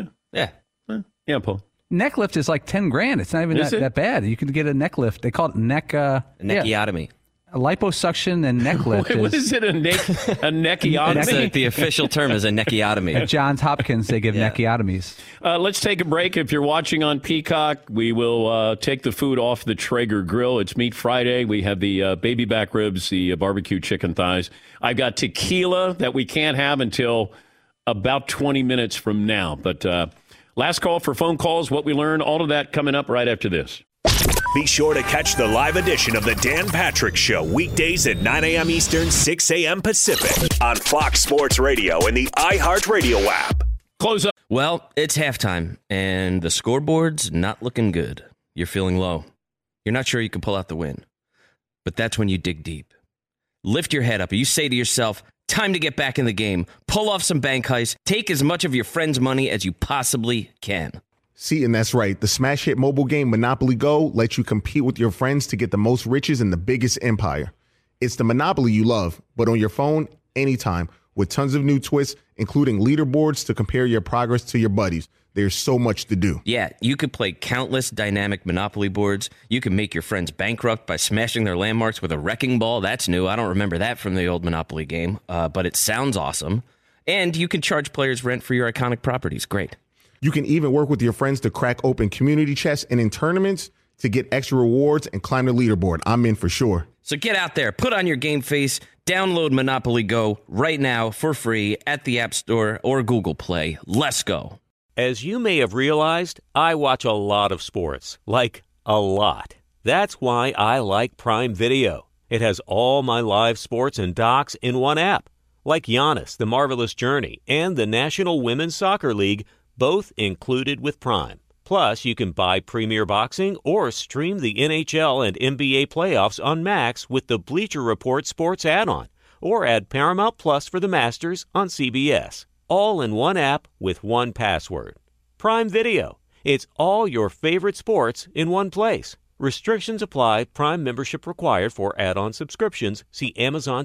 Yeah, Paul. Neck lift is like $10,000. It's not even that bad. You can get a neck lift. They call it necchiotomy. A liposuction and neck lift. Wait, what is it? A necchiotomy? That's the official term is a necchiotomy. At Johns Hopkins, they give necchiotomies. Let's take a break. If you're watching on Peacock, we will take the food off the Traeger grill. It's Meat Friday. We have the baby back ribs, the barbecue chicken thighs. I've got tequila that we can't have until about 20 minutes from now. But last call for phone calls, what we learned, all of that coming up right after this. Be sure to catch the live edition of the Dan Patrick Show weekdays at 9 a.m. Eastern, 6 a.m. Pacific on Fox Sports Radio and the iHeartRadio app. Close up. Well, it's halftime, and the scoreboard's not looking good. You're feeling low. You're not sure you can pull out the win. But that's when you dig deep. Lift your head up. You say to yourself, time to get back in the game. Pull off some bank heists. Take as much of your friend's money as you possibly can. See, and that's right. The smash hit mobile game Monopoly Go lets you compete with your friends to get the most riches in the biggest empire. It's the Monopoly you love, but on your phone, anytime, with tons of new twists, including leaderboards to compare your progress to your buddies. There's so much to do. Yeah, you could play countless dynamic Monopoly boards. You can make your friends bankrupt by smashing their landmarks with a wrecking ball. That's new. I don't remember that from the old Monopoly game, but it sounds awesome. And you can charge players rent for your iconic properties. Great. You can even work with your friends to crack open community chests and in tournaments to get extra rewards and climb the leaderboard. I'm in for sure. So get out there, put on your game face, download Monopoly Go right now for free at the App Store or Google Play. Let's go. As you may have realized, I watch a lot of sports, like a lot. That's why I like Prime Video. It has all my live sports and docs in one app, like Giannis, The Marvelous Journey, and the National Women's Soccer League, both included with Prime. Plus, you can buy Premier Boxing or stream the NHL and NBA playoffs on Max with the Bleacher Report Sports add-on, or add Paramount Plus for the Masters on CBS. All in one app with one password. Prime Video. It's all your favorite sports in one place. Restrictions apply. Prime membership required for add-on subscriptions. See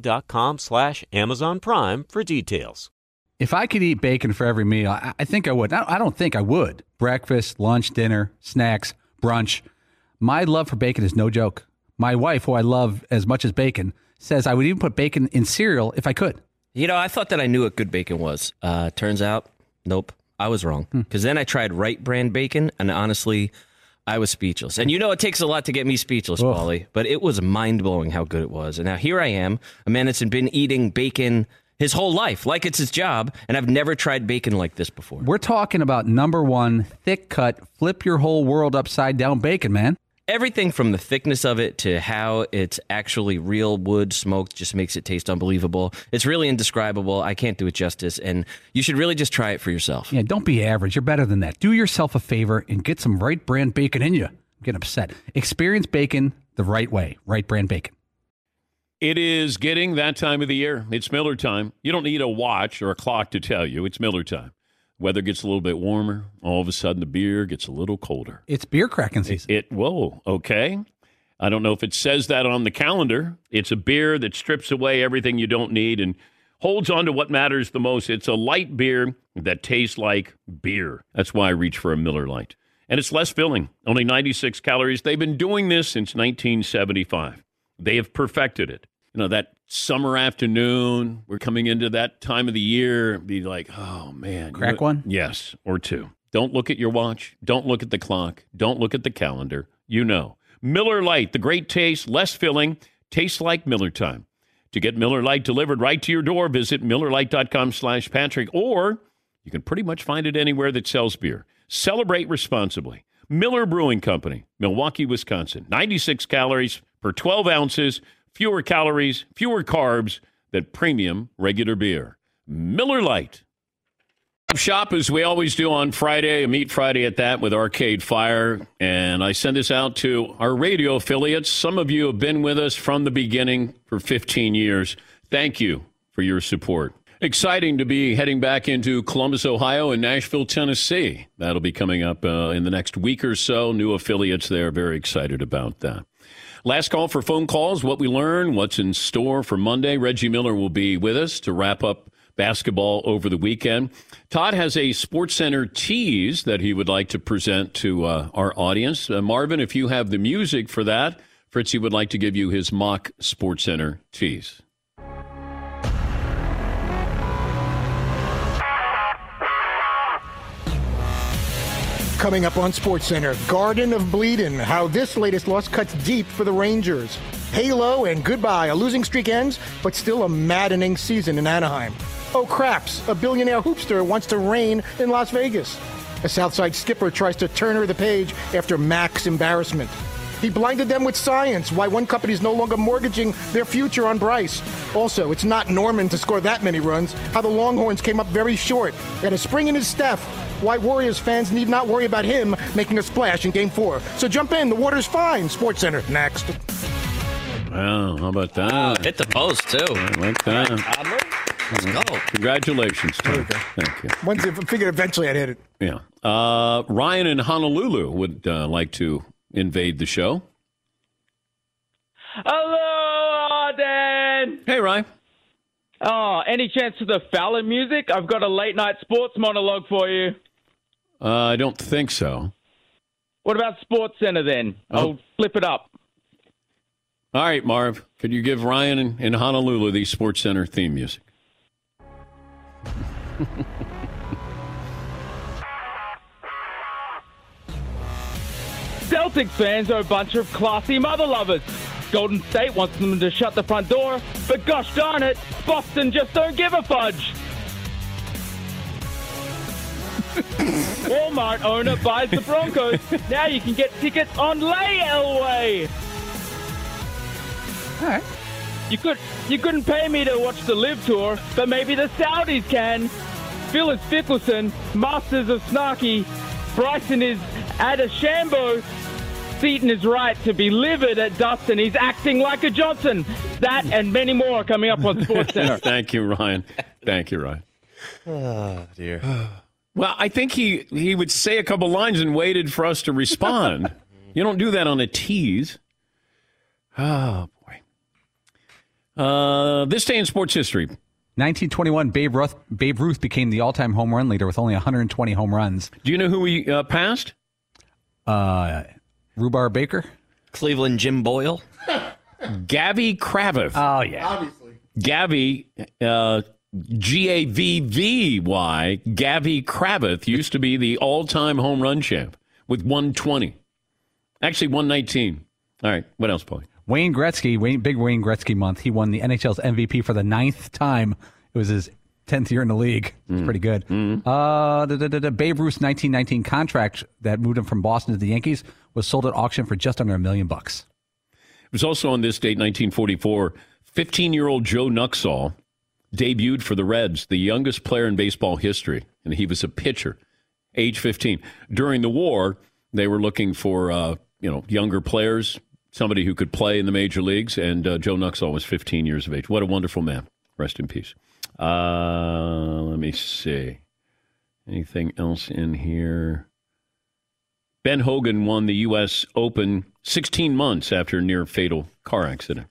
Amazon.com/Amazon Prime for details. If I could eat bacon for every meal, I think I would. I don't think I would. Breakfast, lunch, dinner, snacks, brunch. My love for bacon is no joke. My wife, who I love as much as bacon, says I would even put bacon in cereal if I could. You know, I thought that I knew what good bacon was. Turns out, nope, I was wrong. Because then I tried Wright Brand bacon, and honestly, I was speechless. And you know it takes a lot to get me speechless, Paulie, but it was mind-blowing how good it was. And now here I am, a man that's been eating bacon his whole life, like it's his job, and I've never tried bacon like this before. We're talking about number one, thick-cut, flip your whole world upside-down bacon, man. Everything from the thickness of it to how it's actually real wood smoked just makes it taste unbelievable. It's really indescribable. I can't do it justice, and you should really just try it for yourself. Yeah, don't be average. You're better than that. Do yourself a favor and get some Wright Brand bacon in you. Get upset. Experience bacon the right way. Wright Brand bacon. It is getting that time of the year. It's Miller time. You don't need a watch or a clock to tell you. It's Miller time. Weather gets a little bit warmer. All of a sudden, the beer gets a little colder. It's beer cracking season. Whoa, okay. I don't know if it says that on the calendar. It's a beer that strips away everything you don't need and holds on to what matters the most. It's a light beer that tastes like beer. That's why I reach for a Miller Lite. And it's less filling, only 96 calories. They've been doing this since 1975. They have perfected it. You know, that summer afternoon, we're coming into that time of the year, be like, oh, man. Crack one? Yes, or two. Don't look at your watch. Don't look at the clock. Don't look at the calendar. You know. Miller Lite, the great taste, less filling, tastes like Miller time. To get Miller Lite delivered right to your door, visit MillerLite.com/Patrick, or you can pretty much find it anywhere that sells beer. Celebrate responsibly. Miller Brewing Company, Milwaukee, Wisconsin. 96 calories per 12 ounces, fewer calories, fewer carbs than premium regular beer. Miller Lite. Shop as we always do on Friday, a Meat Friday at that with Arcade Fire. And I send this out to our radio affiliates. Some of you have been with us from the beginning for 15 years. Thank you for your support. Exciting to be heading back into Columbus, Ohio and Nashville, Tennessee. That'll be coming up in the next week or so. New affiliates there. Very excited about that. Last call for phone calls, what we learn, what's in store for Monday. Reggie Miller will be with us to wrap up basketball over the weekend. Todd has a SportsCenter tease that he would like to present to our audience. Marvin, if you have the music for that, Fritzy would like to give you his mock SportsCenter tease. Coming up on SportsCenter, Garden of Bleedin', how this latest loss cuts deep for the Rangers. Halo and goodbye, a losing streak ends, but still a maddening season in Anaheim. Oh craps, a billionaire hoopster wants to reign in Las Vegas. A Southside skipper tries to turn her the page after Mac's embarrassment. He blinded them with science, why one company is no longer mortgaging their future on Bryce. Also, it's not Norman to score that many runs, how the Longhorns came up very short. Got a spring in his step. Why Warriors fans need not worry about him making a splash in Game 4. So jump in, the water's fine. SportsCenter, next. Wow, how about that? Hit the post, too. I like that. Let's go. Congratulations, Tom. Thank you. Once I figured eventually I'd hit it. Yeah. Ryan in Honolulu would like to invade the show. Hello, Dan. Hey, Ryan. Oh, any chance for the Fallon music? I've got a late night sports monologue for you. I don't think so. What about SportsCenter then? I'll flip it up. All right, Marv. Could you give Ryan in Honolulu the SportsCenter theme music? Celtics fans are a bunch of classy mother lovers. Golden State wants them to shut the front door, but gosh darn it, Boston just don't give a fudge. Walmart owner buys the Broncos. Now you can get tickets on Lay Elway. All right. You couldn't pay me to watch the Live Tour, but maybe the Saudis can. Phyllis Fickelson, Masters of Snarky. Bryson is at a shambo. Seaton is right to be livid at Dustin. He's acting like a Johnson. That and many more coming up on SportsCenter. Thank you, Ryan. Thank you, Ryan. Oh, dear. Well, I think he would say a couple lines and waited for us to respond. You don't do that on a tease. Oh, boy. This day in sports history. 1921, Babe Ruth became the all-time home run leader with only 120 home runs. Do you know who he passed? Rhubarb Baker? Cleveland Jim Boyle? Gavy Cravath. Oh, yeah. Obviously. Gavy, Gavvy, Gavy Cravath used to be the all-time home run champ with 120. Actually, 119. All right, what else, Paulie? Wayne Gretzky, big Wayne Gretzky month. He won the NHL's MVP for the 9th time. It was his 10th year in the league. It's pretty good. Babe Ruth's 1919 contract that moved him from Boston to the Yankees was sold at auction for just under $1 million. It was also on this date, 1944, 15-year-old Joe Nuxhall debuted for the Reds, the youngest player in baseball history, and he was a pitcher, age 15. During the war, they were looking for younger players, somebody who could play in the major leagues, and Joe Nuxhall was 15 years of age. What a wonderful man. Rest in peace. Let me see. Anything else in here? Ben Hogan won the U.S. Open 16 months after a near-fatal car accident.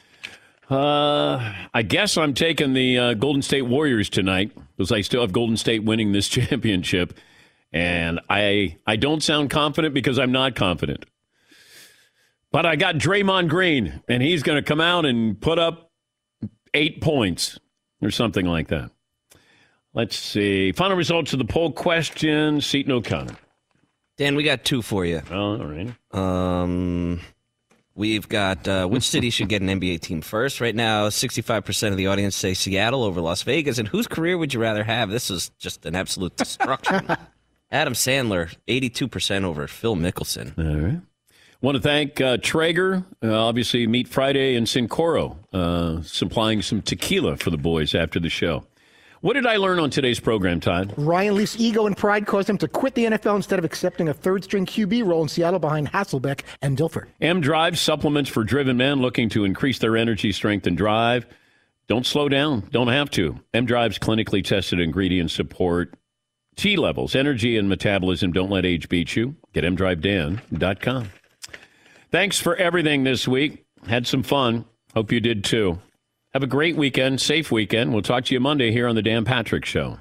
I guess I'm taking the Golden State Warriors tonight because I still have Golden State winning this championship. And I don't sound confident because I'm not confident. But I got Draymond Green, and he's going to come out and put up 8 points or something like that. Let's see. Final results of the poll question. Seton O'Connor. Dan, we got 2 for you. Oh, all right. We've got which city should get an NBA team first. Right now, 65% of the audience say Seattle over Las Vegas. And whose career would you rather have? This is just an absolute destruction. Adam Sandler, 82% over Phil Mickelson. All right. Want to thank Traeger, obviously Meat Friday, and Sincoro, supplying some tequila for the boys after the show. What did I learn on today's program, Todd? Ryan Leaf's ego and pride caused him to quit the NFL instead of accepting a third-string QB role in Seattle behind Hasselbeck and Dilfer. M-Drive, supplements for driven men looking to increase their energy, strength, and drive. Don't slow down. Don't have to. M-Drive's clinically tested ingredients support T levels, energy, and metabolism. Don't let age beat you. Get mdrivedan.com. Thanks for everything this week. Had some fun. Hope you did too. Have a great weekend, safe weekend. We'll talk to you Monday here on the Dan Patrick Show.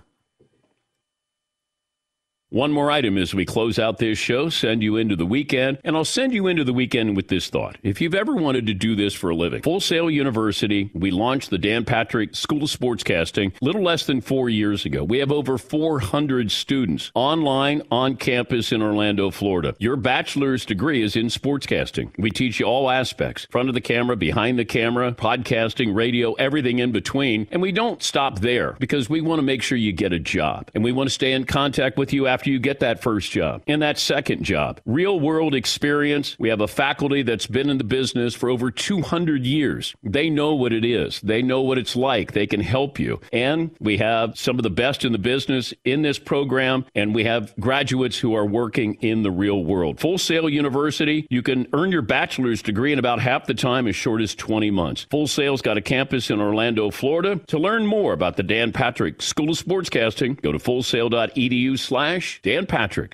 One more item as we close out this show, send you into the weekend, and I'll send you into the weekend with this thought. If you've ever wanted to do this for a living, Full Sail University, we launched the Dan Patrick School of Sportscasting a little less than 4 years ago. We have over 400 students online, on campus in Orlando, Florida. Your bachelor's degree is in sportscasting. We teach you all aspects, front of the camera, behind the camera, podcasting, radio, everything in between. And we don't stop there because we want to make sure you get a job. And we want to stay in contact with you after you get that first job and that second job. Real world experience. We have a faculty that's been in the business for over 200 years. They know what it is. They know what it's like. They can help you. And we have some of the best in the business in this program, and we have graduates who are working in the real world. Full Sail University, you can earn your bachelor's degree in about half the time, as short as 20 months. Full Sail's got a campus in Orlando, Florida. To learn more about the Dan Patrick School of Sportscasting, go to fullsail.edu/Dan Patrick.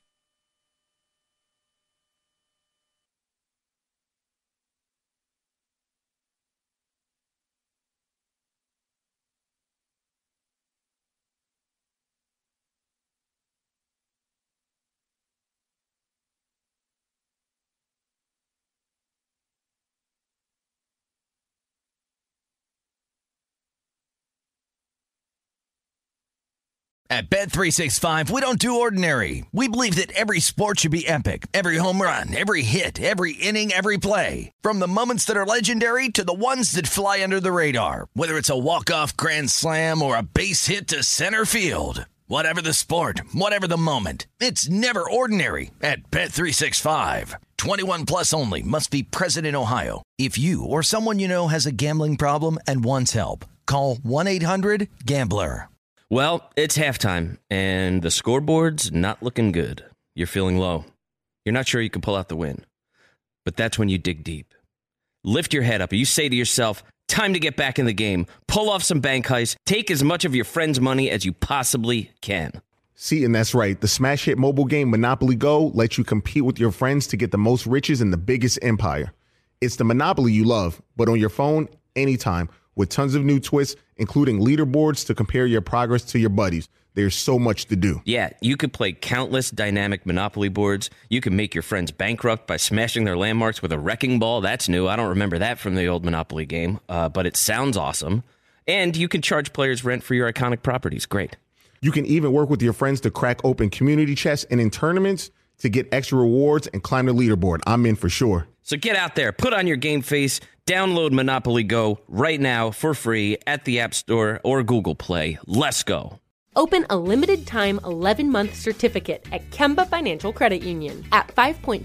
At Bet365, we don't do ordinary. We believe that every sport should be epic. Every home run, every hit, every inning, every play. From the moments that are legendary to the ones that fly under the radar. Whether it's a walk-off grand slam or a base hit to center field. Whatever the sport, whatever the moment. It's never ordinary at Bet365. 21 plus only. Must be present in Ohio. If you or someone you know has a gambling problem and wants help, call 1-800-GAMBLER. Well, it's halftime, and the scoreboard's not looking good. You're feeling low. You're not sure you can pull out the win. But that's when you dig deep. Lift your head up, and you say to yourself, time to get back in the game. Pull off some bank heists. Take as much of your friend's money as you possibly can. See, and that's right. The smash hit mobile game Monopoly Go lets you compete with your friends to get the most riches in the biggest empire. It's the Monopoly you love, but on your phone, anytime, with tons of new twists, including leaderboards to compare your progress to your buddies. There's so much to do. Yeah, you could play countless dynamic Monopoly boards. You can make your friends bankrupt by smashing their landmarks with a wrecking ball. That's new. I don't remember that from the old Monopoly game, but it sounds awesome. And you can charge players rent for your iconic properties. Great. You can even work with your friends to crack open community chests and in tournaments to get extra rewards and climb the leaderboard. I'm in for sure. So get out there, put on your game face, download Monopoly Go right now for free at the App Store or Google Play. Let's go. Open a limited-time 11-month certificate at Kemba Financial Credit Union. At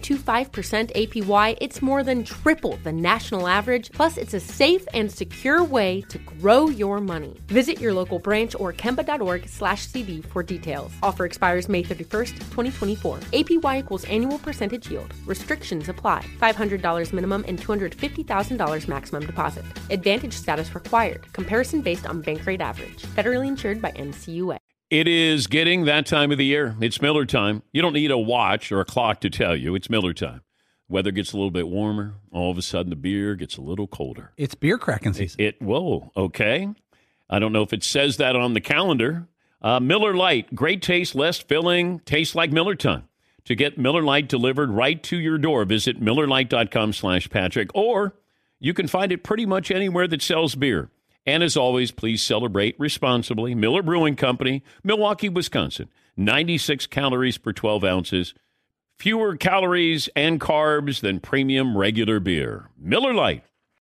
5.25% APY, it's more than triple the national average, plus it's a safe and secure way to grow your money. Visit your local branch or kemba.org/CD for details. Offer expires May 31st, 2024. APY equals annual percentage yield. Restrictions apply. $500 minimum and $250,000 maximum deposit. Advantage status required. Comparison based on bank rate average. Federally insured by NCUA. It is getting that time of the year. It's Miller time. You don't need a watch or a clock to tell you. It's Miller time. Weather gets a little bit warmer. All of a sudden, the beer gets a little colder. It's beer cracking season. Whoa, okay. I don't know if it says that on the calendar. Miller Lite, great taste, less filling, tastes like Miller time. To get Miller Lite delivered right to your door, visit MillerLite.com/Patrick, or you can find it pretty much anywhere that sells beer. And as always, please celebrate responsibly. Miller Brewing Company, Milwaukee, Wisconsin. 96 calories per 12 ounces. Fewer calories and carbs than premium regular beer. Miller Lite.